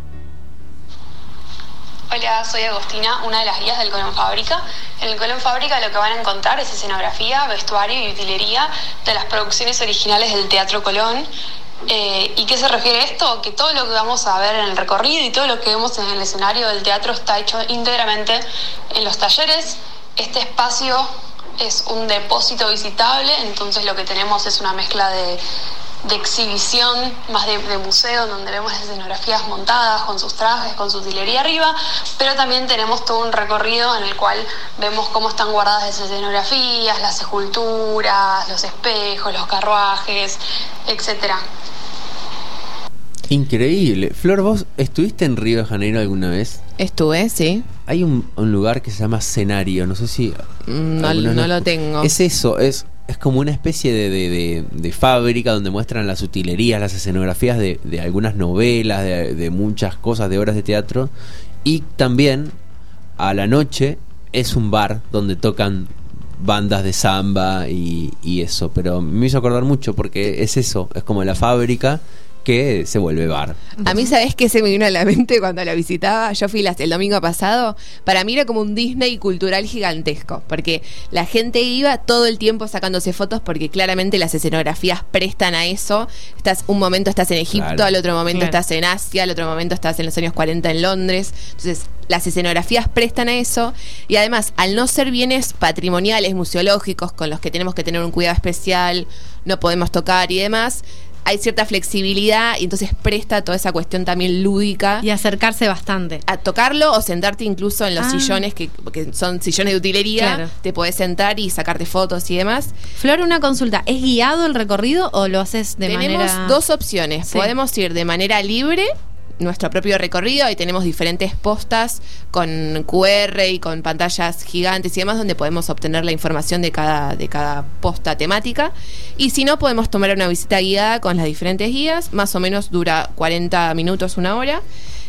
Hola, soy Agostina, una de las guías del Colón Fábrica. En el Colón Fábrica lo que van a encontrar es escenografía, vestuario y utilería de las producciones originales del Teatro Colón. ¿Y qué se refiere a esto? Que todo lo que vamos a ver en el recorrido y todo lo que vemos en el escenario del teatro está hecho íntegramente en los talleres. Este espacio es un depósito visitable, entonces lo que tenemos es una mezcla de exhibición, más de museo, donde vemos las escenografías montadas con sus trajes, con su utilería arriba, pero también tenemos todo un recorrido en el cual vemos cómo están guardadas esas escenografías, las esculturas, los espejos, los carruajes, etcétera. Increíble. Flor, ¿vos estuviste en Río de Janeiro alguna vez? Estuve, sí. Hay un lugar que se llama Cenario, no sé si... No lo tengo. Es eso, es como una especie de fábrica donde muestran las utilerías, las escenografías de algunas novelas, de muchas cosas, de obras de teatro. Y también a la noche es un bar donde tocan bandas de samba y eso. Pero me hizo acordar mucho porque es eso, es como la fábrica que se vuelve bar. A mí, ¿sabés qué se me vino a la mente cuando la visitaba? Yo fui el domingo pasado. Para mí era como un Disney cultural gigantesco, porque la gente iba todo el tiempo sacándose fotos, porque claramente las escenografías prestan a eso. Un momento estás en Egipto, Claro. al otro momento Claro. estás en Asia, al otro momento estás en los años 40 en Londres. Entonces, las escenografías prestan a eso. Y además, al no ser bienes patrimoniales, museológicos, con los que tenemos que tener un cuidado especial, no podemos tocar y demás, hay cierta flexibilidad y entonces presta toda esa cuestión también lúdica Y acercarse bastante. a tocarlo o sentarte incluso en los sillones que son sillones de utilería. Claro. Te podés sentar y sacarte fotos y demás. Flor, una consulta. ¿Es guiado el recorrido o lo haces de Tenemos manera...? dos opciones. Sí. Podemos ir de manera libre, nuestro propio recorrido, y tenemos diferentes postas con QR y con pantallas gigantes y demás donde podemos obtener la información de cada posta temática. Y si no, podemos tomar una visita guiada con las diferentes guías. Más o menos dura 40 minutos, una hora.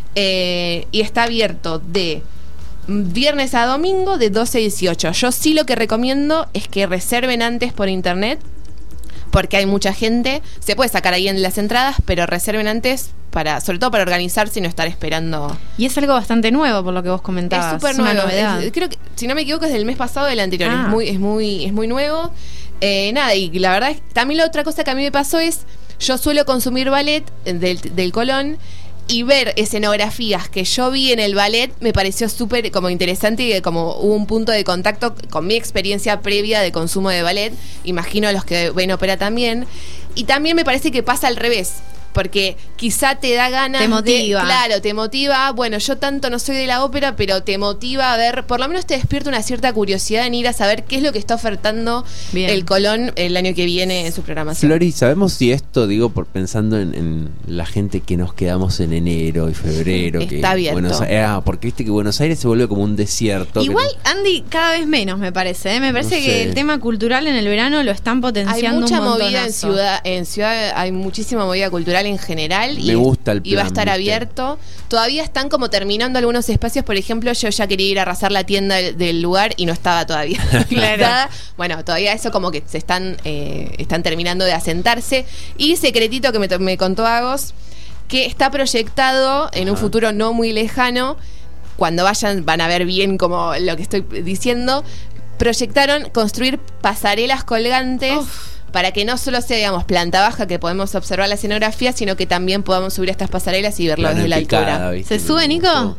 Y está abierto de viernes a domingo de 12 a 18. Yo sí lo que recomiendo es que reserven antes por internet, porque hay mucha gente. Se puede sacar ahí en las entradas, pero reserven antes, sobre todo para organizarse y no estar esperando. Y es algo bastante nuevo, por lo que vos comentabas. Es súper una nuevo. novedad. Creo que, si no me equivoco, es del mes pasado o del anterior. Ah. Es muy nuevo. Nada, y la verdad es también la otra cosa que a mí me pasó es, yo suelo consumir ballet del Colón, y ver escenografías que yo vi en el ballet me pareció súper como interesante, y como hubo un punto de contacto con mi experiencia previa de consumo de ballet. Imagino a los que ven ópera también. Y también me parece que pasa al revés, porque quizá te da ganas Te motiva. Claro, te motiva. Bueno, yo tanto no soy de la ópera, pero te motiva a ver, por lo menos te despierta una cierta curiosidad en ir a saber qué es lo que está ofertando Bien. el Colón el año que viene en su programación. Flori, ¿sabemos si esto, pensando en la gente que nos quedamos en enero y febrero? Está abierto. Porque viste que Buenos Aires se vuelve como un desierto. Igual, Andy, cada vez menos me parece. Me parece No que sé. el tema cultural en el verano lo están Hay potenciando mucha un movida montonazo. en ciudad hay muchísima movida cultural en general. Me gusta el y va a plan, estar ¿viste? abierto. Todavía están como terminando algunos espacios. Por ejemplo, yo ya quería ir a arrasar la tienda del lugar y no estaba todavía. Claro. Bueno, todavía eso como que se están terminando de asentarse. Y secretito que me contó Agos, que está proyectado en un Ajá. futuro no muy lejano. Cuando vayan van a ver bien como lo que estoy diciendo. Proyectaron construir pasarelas colgantes para que no solo sea, digamos, planta baja que podemos observar la escenografía, sino que también podamos subir a estas pasarelas y verlo desde la altura. ¿Se sube, Nico?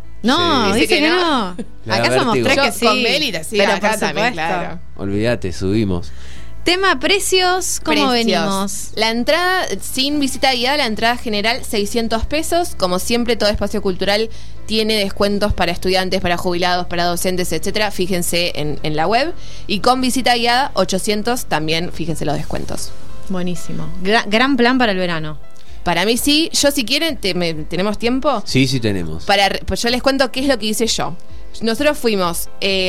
No, Sí. dice Dice que que no. Le da Acá somos vértigo. tres Yo que sí. con Meli, sí, pero acá por también, supuesto. claro. Olvídate, subimos. Tema precios, ¿cómo Precios. venimos? La entrada, sin visita guiada, la entrada general 600 pesos. Como siempre, todo espacio cultural tiene descuentos para estudiantes, para jubilados, para docentes, etcétera. Fíjense en la web. Y con visita guiada, 800, también fíjense los descuentos. Buenísimo. Gran plan para el verano. Para mí sí. Yo, si quieren, ¿tenemos tiempo? Sí, tenemos. Pues yo les cuento qué es lo que hice yo. Nosotros fuimos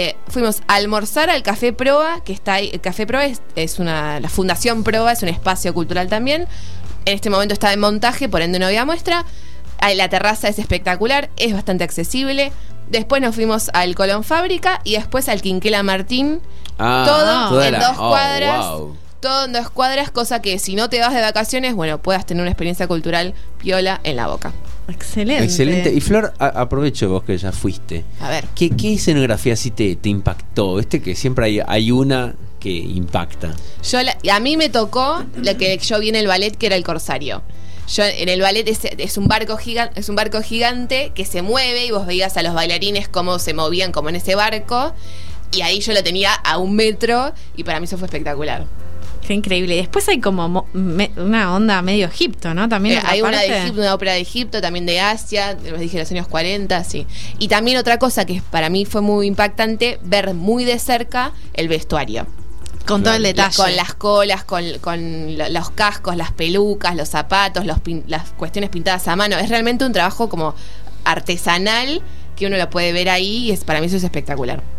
a almorzar al Café Proa, que está ahí. El Café Proa la Fundación Proa, es un espacio cultural también. En este momento está en montaje, por ende no había muestra. La terraza es espectacular, es bastante accesible. Después nos fuimos al Colón Fábrica y después al Quinquela Martín. Todo toda en la- 2 cuadras. wow. Todo en 2 cuadras, cosa que si no te vas de vacaciones, bueno, puedas tener una experiencia cultural piola en la boca. Excelente. Excelente. Y Flor, aprovecho vos que ya fuiste. A ver. ¿Qué escenografía sí te impactó? Que siempre hay una que impacta. A mí me tocó la que yo vi en el ballet, que era el Corsario. Yo en el ballet es un barco gigante que se mueve y vos veías a los bailarines cómo se movían como en ese barco, y ahí yo lo tenía a 1 metro y para mí eso fue espectacular. Qué increíble. Y después hay como una onda medio Egipto, ¿no? También otra Hay una de parte. Egipto, una ópera de Egipto, también de Asia, les dije los años 40, sí. Y también otra cosa que para mí fue muy impactante, ver muy de cerca el vestuario. Con todo el detalle. Con las colas, con los cascos, las pelucas, los zapatos, las cuestiones pintadas a mano. Es realmente un trabajo como artesanal que uno lo puede ver ahí y para mí eso es espectacular.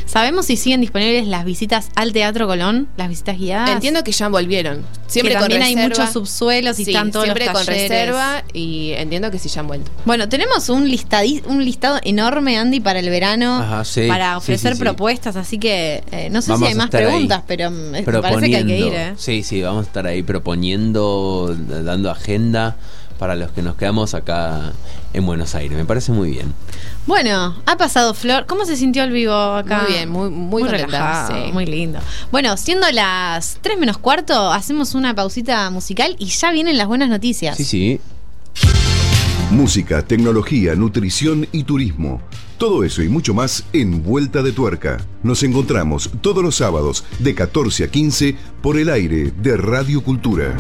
¿Sabemos si siguen disponibles las visitas al Teatro Colón? Las visitas guiadas. Entiendo que ya volvieron. Siempre que con también reserva. hay muchos subsuelos y Sí, están todos los siempre con talleres. reserva y entiendo que sí ya han vuelto. Bueno, tenemos un listado enorme, Andy, para el verano, Ajá, sí, para ofrecer sí. propuestas, así que no sé Vamos si hay a más estar preguntas, ahí, pero me parece proponiendo. que hay que ir, ¿eh? Sí, vamos a estar ahí proponiendo, dando agenda para los que nos quedamos acá en Buenos Aires. Me parece muy bien. Bueno, ha pasado Flor. ¿Cómo se sintió el vivo acá? Muy bien, muy contenta, relajado, sí. muy lindo. Bueno, siendo las 3 menos cuarto, hacemos una pausita musical y ya vienen las buenas noticias. Sí. Música, tecnología, nutrición y turismo. Todo eso y mucho más en Vuelta de Tuerca. Nos encontramos todos los sábados de 14 a 15 por el aire de Radio Cultura.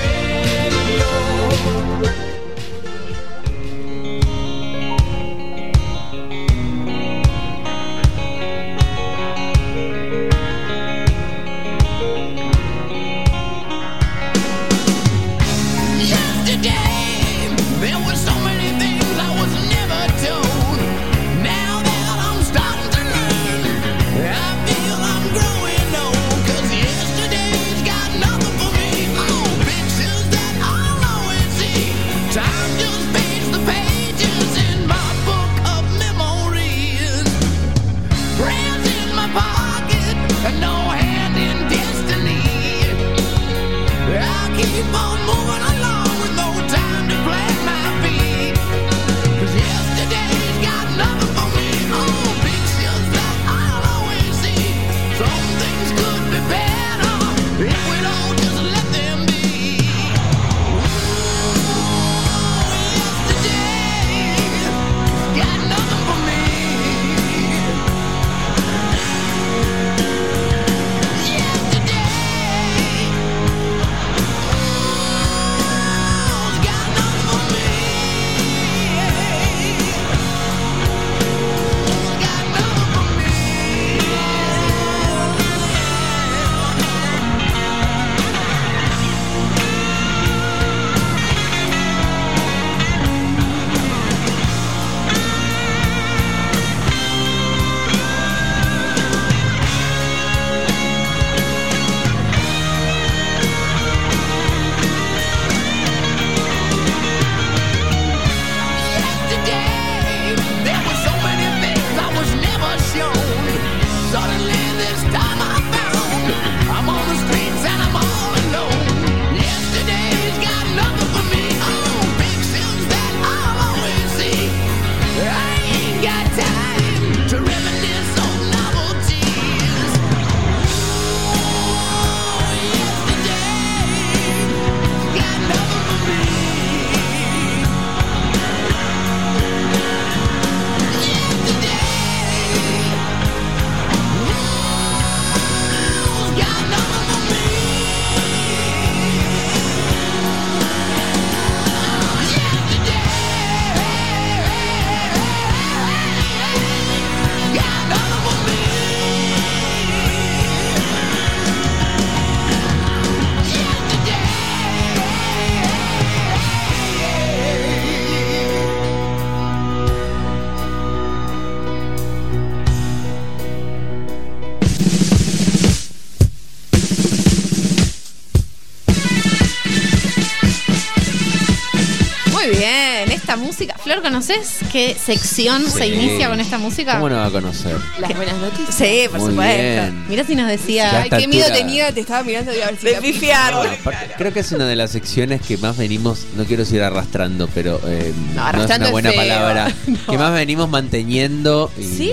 Música. Flor, ¿conoces qué sección se inicia con esta música? ¿Cómo no va a conocer? Las buenas noticias. Sí, por Muy supuesto. bien. Mirá si nos decía. Ay, qué miedo tenía, te estaba mirando a ver si de la pifiar. No, aparte, creo que es una de las secciones que más venimos, no quiero decir arrastrando, pero no es arrastrando una buena es feo. palabra, No. que más venimos manteniendo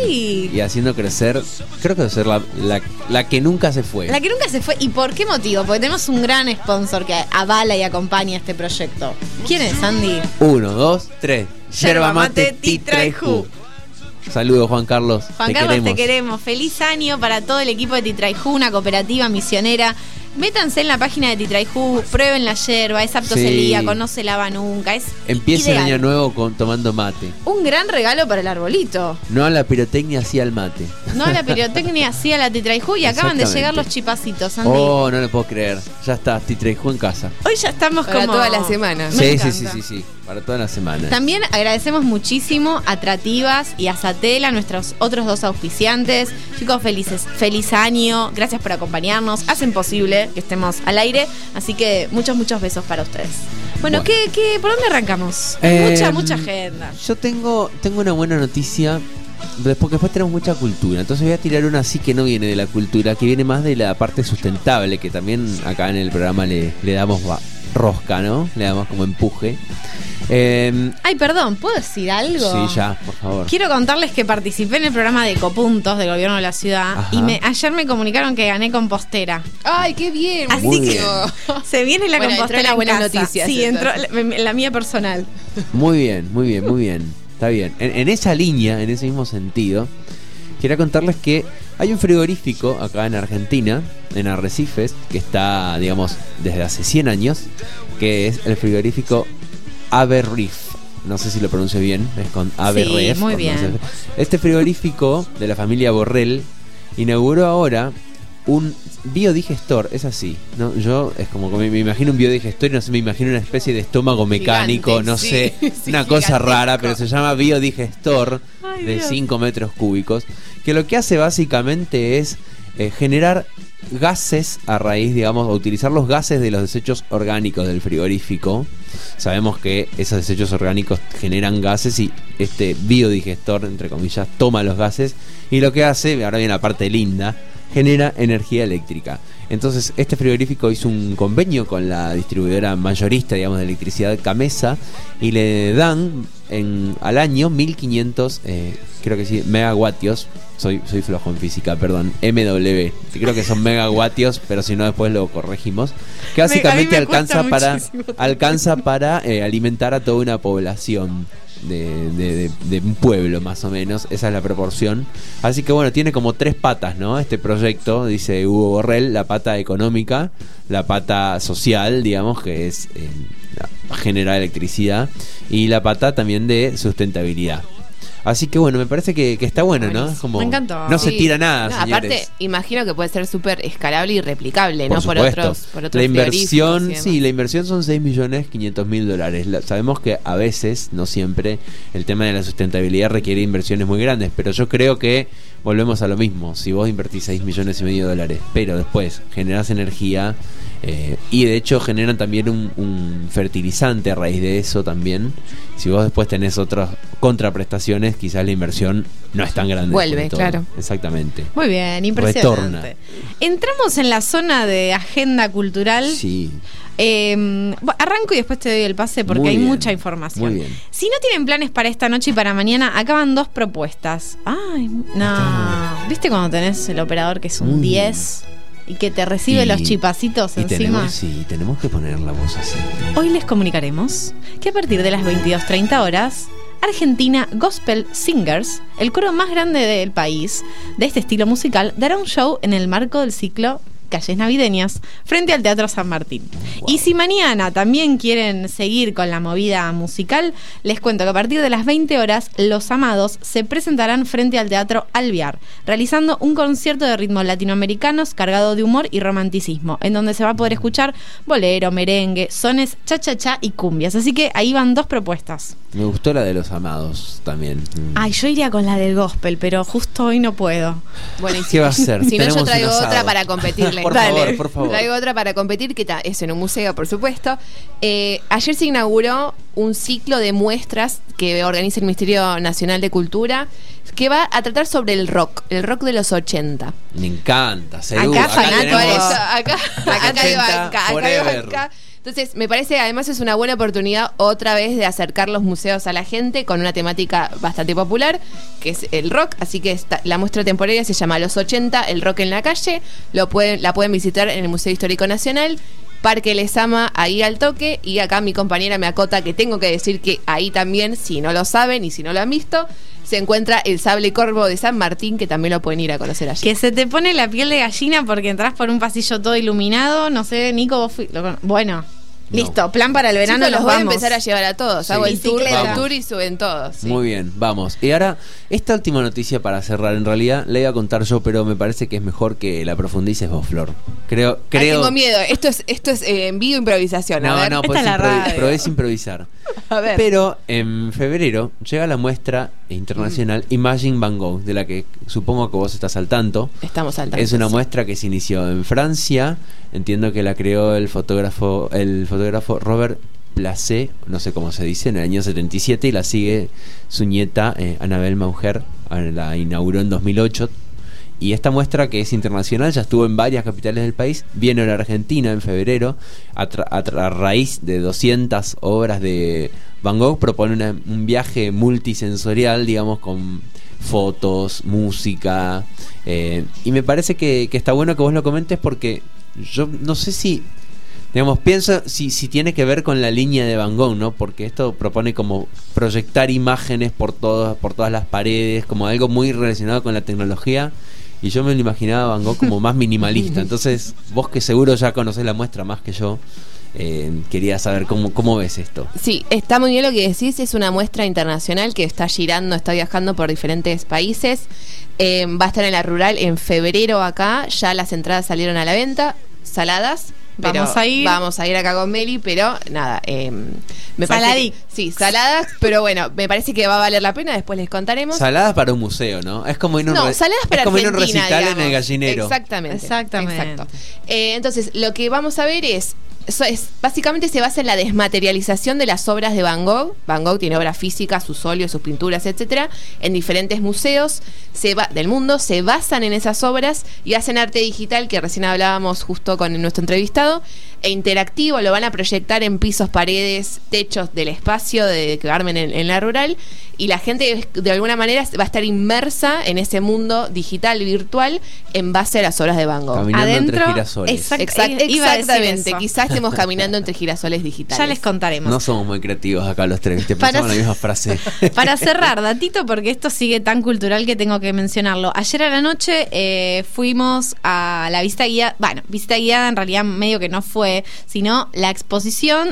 y haciendo crecer. Creo que debe ser la que nunca se fue. La que nunca se fue. ¿Y por qué motivo? Porque tenemos un gran sponsor que avala y acompaña este proyecto. ¿Quién es, Andy? 1, 2, 3. Yerba mate Titraijú. Saludos, Juan Carlos. Juan Carlos, te queremos. Feliz año para todo el equipo de Titraijú, una cooperativa misionera. Métanse en la página de Titraijú, prueben la yerba, es apto celíaco, no se lava nunca. Empieza ideal. el año nuevo tomando mate. Un gran regalo para el arbolito. No a la pirotecnia, sí al mate. No a la pirotecnia, sí a la Titraijú. Y acaban de llegar los chipacitos, Andy. Oh, no lo puedo creer. Ya está, Titraijú en casa. Hoy ya estamos para como toda la semana. Me Sí, encanta. sí. Para toda la semana. También agradecemos muchísimo a Trativas y a Satela, nuestros otros 2 auspiciantes. Chicos, feliz año. Gracias por acompañarnos. Hacen posible que estemos al aire. Así que muchos besos para ustedes. Bueno. ¿Por dónde arrancamos? Mucha agenda. Yo tengo una buena noticia. Porque después tenemos mucha cultura. Entonces voy a tirar una así que no viene de la cultura, que viene más de la parte sustentable, que también acá en el programa le damos rosca, ¿no? Le damos como empuje. Ay, perdón, ¿puedo decir algo? Sí, ya, por favor. Quiero contarles que participé en el programa de Ecopuntos del gobierno de la ciudad. Ajá. Y ayer me comunicaron que gané compostera. ¡Ay, qué bien! Así que se viene la compostera en buenas casa. Noticias. Sí, entró la mía personal. Muy bien. Está bien. En esa línea, en ese mismo sentido, quería contarles que hay un frigorífico acá en Argentina, en Arrecifes, que está, digamos, desde hace 100 años, que es el frigorífico Aberrif. No sé si lo pronuncio bien, es con Aberrif. Sí, muy bien. Este frigorífico de la familia Borrell inauguró ahora un biodigestor, es así, ¿no? Yo es como que me imagino un biodigestor y no sé, me imagino una especie de estómago mecánico, gigante, no sí, sé, sí, una cosa gigantesco. rara, pero se llama biodigestor. Ay, de Dios. 5 metros cúbicos, que lo que hace básicamente es generar gases a raíz, digamos, a utilizar los gases de los desechos orgánicos del frigorífico. Sabemos que esos desechos orgánicos generan gases y este biodigestor, entre comillas, toma los gases y lo que hace, ahora viene la parte linda, genera energía eléctrica. Entonces este frigorífico hizo un convenio con la distribuidora mayorista, digamos, de electricidad Camesa, y le dan al año 1500 creo que sí, megawatios. Soy flojo en física, perdón, MW, creo que son megawatios, pero si no después lo corregimos, que básicamente alcanza para alimentar a toda una población de un pueblo, más o menos. Esa es la proporción. Así que bueno, tiene como 3 patas, ¿no? Este proyecto, dice Hugo Borrell: la pata económica, la pata social, digamos, que es generar electricidad, y la pata también de sustentabilidad. Así que bueno, me parece que está bueno, ¿no? Es como, me encantó. no se tira nada, No, señores. aparte, imagino que puede ser súper escalable y replicable, ¿no? Por supuesto. Por otros la inversión, frigoríficos y sí, la inversión son $6.500.000. Sabemos que a veces, no siempre, el tema de la sustentabilidad requiere inversiones muy grandes, pero yo creo que volvemos a lo mismo. Si vos invertís $6.5 millones, pero después generás energía, y de hecho generan también un fertilizante a raíz de eso también. Si vos después tenés otras contraprestaciones, quizás la inversión no es tan grande. Vuelve, claro. Exactamente. Muy bien, impresionante. Retorna. Entramos en la zona de agenda cultural. Sí. Arranco y después te doy el pase porque Muy hay bien, mucha información. muy bien. Si no tienen planes para esta noche y para mañana, acaban 2 propuestas. Ay, no. ¿Viste cuando tenés el operador que es un 10 y que te recibe los chipacitos encima? Tenemos que poner la voz así. Hoy les comunicaremos que a partir de las 22:30 horas, Argentina Gospel Singers, el coro más grande del país de este estilo musical, dará un show en el marco del ciclo Calles Navideñas frente al Teatro San Martín. Wow. Y si mañana también quieren seguir con la movida musical, les cuento que a partir de las 20 horas Los Amados se presentarán frente al Teatro Alvear, realizando un concierto de ritmos latinoamericanos cargado de humor y romanticismo, en donde se va a poder escuchar bolero, merengue, sones, cha-cha-cha y cumbias. Así que ahí van 2 propuestas. Me gustó la de Los Amados también. Ay, yo iría con la del gospel, pero justo hoy no puedo. Bueno, ¿qué va a ser? Si no, yo Tenemos traigo un asado. otra para competirle. Por favor. Traigo otra para competir, que es en un museo, por supuesto. Ayer se inauguró un ciclo de muestras que organiza el Ministerio Nacional de Cultura, que va a tratar sobre el rock de los 80. Me encanta, Acá tenemos Acá. Entonces, me parece, además, es una buena oportunidad otra vez de acercar los museos a la gente con una temática bastante popular, que es el rock. Así que la muestra temporaria se llama Los 80, el rock en la calle. La pueden visitar en el Museo Histórico Nacional, Parque Lezama, ahí al toque. Y acá mi compañera me acota que tengo que decir que ahí también, si no lo saben y si no lo han visto, se encuentra el Sable Corvo de San Martín, que también lo pueden ir a conocer allí. Que se te pone la piel de gallina porque entras por un pasillo todo iluminado. No sé, Nico, vos bueno, Listo, plan para el verano. Chicos, los nos voy a vamos. empezar a llevar a todos. Sí. Hago el Bicicleta. tour y suben todos. Sí. Muy bien, vamos. Y ahora, esta última noticia para cerrar, en realidad la iba a contar yo, pero me parece que es mejor que la profundices vos, Flor. Creo. Tengo miedo. Esto es en vivo improvisación. A ver. No, esta es la radio. podés improvisar. A ver. Pero en febrero llega la muestra internacional Imagine Van Gogh, de la que supongo que vos estás al tanto. Estamos al tanto. Es una muestra que se inició en Francia. Entiendo que la creó el fotógrafo Robert Placé, no sé cómo se dice, en el año 77, y la sigue su nieta Annabelle Mauger, la inauguró en 2008. Y esta muestra, que es internacional, ya estuvo en varias capitales del país, viene a la Argentina en febrero, a raíz de 200 obras de Van Gogh. Propone un viaje multisensorial, digamos, con fotos, música, y me parece que está bueno que vos lo comentes, porque yo no sé si, digamos, pienso si tiene que ver con la línea de Van Gogh, ¿no? Porque esto propone como proyectar imágenes por todas las paredes, como algo muy relacionado con la tecnología, y yo me lo imaginaba a Van Gogh como más minimalista. Entonces, vos que seguro ya conocés la muestra más que yo, quería saber cómo ves esto. Sí, está muy bien lo que decís. Es una muestra internacional que está girando, está viajando por diferentes países. Va a estar en la Rural en febrero acá. Ya las entradas salieron a la venta, saladas. Pero vamos a ir acá con Meli, pero nada, me parece saladas, pero bueno, me parece que va a valer la pena, después les contaremos. Saladas para un museo, ¿no? Es como ir a un saladas para como Argentina, ir a un recital, digamos. en el Gallinero. Exactamente. Exacto. Entonces, lo que vamos a ver básicamente se basa en la desmaterialización de las obras de Van Gogh. Van Gogh tiene obras físicas, sus óleos, sus pinturas, etcétera, en diferentes museos del mundo. Se basan en esas obras y hacen arte digital, que recién hablábamos justo con nuestro entrevistado, e interactivo. Lo van a proyectar en pisos, paredes, techos del espacio que armen en la Rural, y la gente de alguna manera va a estar inmersa en ese mundo digital, virtual, en base a las obras de Van Gogh. Caminando entre girasoles. Exactamente. Quizás estemos caminando entre girasoles digitales. Ya les contaremos. No somos muy creativos acá los tres, te pensamos la misma frase. Para cerrar, datito, porque esto sigue tan cultural que tengo que mencionarlo. Ayer a la noche fuimos a la visita guiada. Bueno, visita guiada en realidad medio que no fue, sino la exposición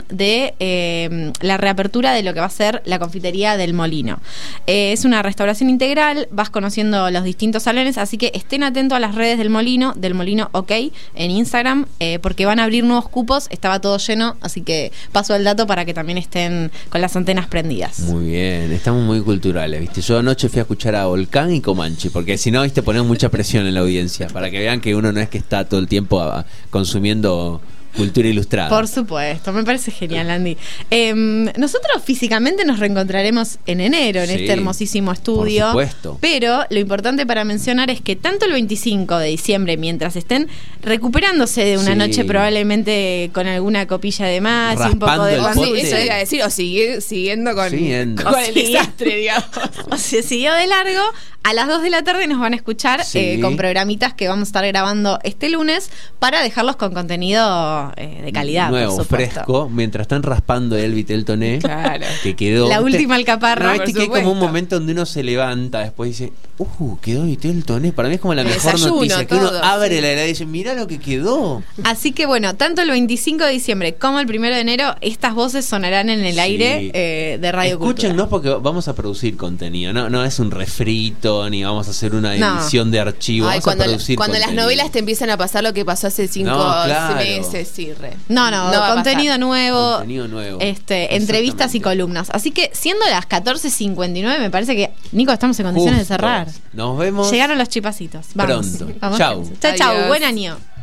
de la reapertura de lo que va a ser la confitería del Molino. Es una restauración integral, vas conociendo los distintos salones, así que estén atentos a las redes del Molino OK, en Instagram, porque van a abrir nuevos cupos. Estaba todo lleno, así que paso el dato para que también estén con las antenas prendidas. Muy bien, estamos muy culturales, ¿viste? Yo anoche fui a escuchar a Volcán y Comanche, porque si no, ¿viste? Ponemos mucha presión en la audiencia, para que vean que uno no es que está todo el tiempo consumiendo cultura ilustrada. Por supuesto, me parece genial, Andy. Nosotros físicamente nos reencontraremos en enero en este hermosísimo estudio. Por supuesto. Pero lo importante para mencionar es que tanto el 25 de diciembre, mientras estén recuperándose de una noche probablemente con alguna copilla de más y un poco de eso iba a decir, o siguiendo con el desastre, digamos. O se siguió de largo. A las 2 de la tarde nos van a escuchar con programitas que vamos a estar grabando este lunes para dejarlos con contenido de calidad, nuevo, por supuesto. Fresco, mientras están raspando el Vitel Toné, claro, que quedó la última alcaparra. ¿No? Que hay como un momento donde uno se levanta después y dice, quedó Vitel Toné. Para mí es como la mejor noticia, que uno abre la heladera y dice, mirá lo que quedó. Así que bueno, tanto el 25 de diciembre como el 1 de enero, estas voces sonarán en el aire de Radio Cultura. Escúchennos, porque vamos a producir contenido, no es un refrito, ni vamos a hacer una edición de archivos. Cuando las novelas te empiezan a pasar lo que pasó hace 5 meses, contenido nuevo. Entrevistas y columnas. Así que siendo las 14:59, me parece que, Nico, estamos en condiciones de cerrar. Nos vemos. Llegaron los chipacitos. Vamos. Pronto. Vamos. Chau. Chau. Buen año.